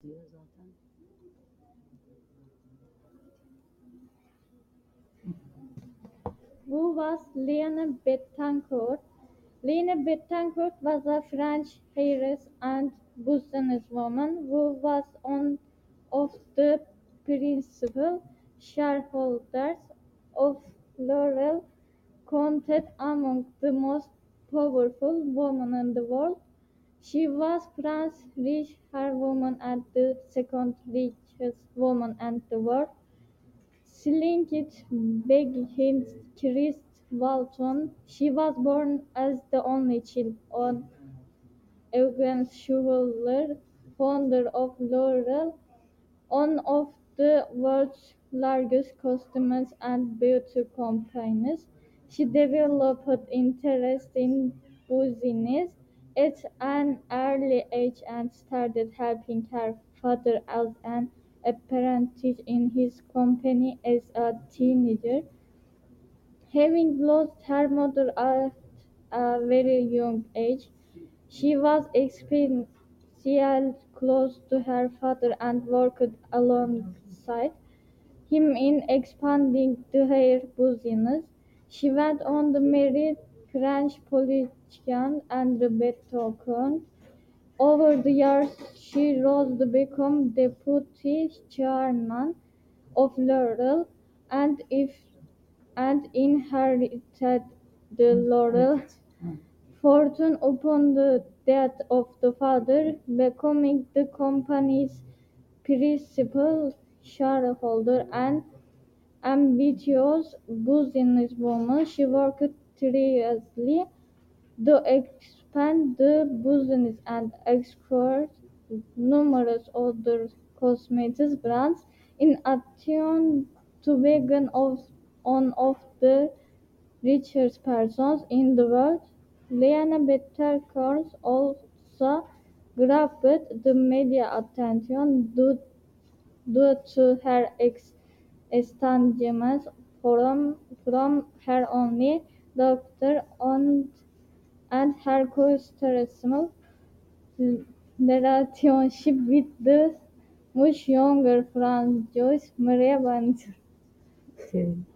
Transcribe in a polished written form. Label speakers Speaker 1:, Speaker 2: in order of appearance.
Speaker 1: Who was Lena Bettencourt? Lena Bettencourt was a French heiress and businesswoman who was one of the principal shareholders of L'Oréal, counted among the most powerful women in the world. She was France's richest woman and the second richest woman in the world. Slinkit Beghin Chris Walton. She was born as the only child of Eugene Schuller, founder of L'Oreal, one of the world's largest cosmetics and beauty companies. She developed interest in business at an early age and started helping her father as an apprentice in his company as a teenager. Having lost her mother at a very young age, she was especially close to her father and worked alongside him in expanding their business. She went on to marry French politician André Breton. Over the years, she rose to become deputy chairman of L'Oreal and inherited the L'Oreal fortune upon the death of the father, becoming the company's principal shareholder. An ambitious businesswoman, she worked tirelessly to expand the business and export numerous other cosmetics brands. In addition to being one of the richest persons in the world, Lena Bettencourt also grabbed the media attention due to her estrangement from her only daughter and her controversial relationship with the much younger Franz Joyce Maria Bannister.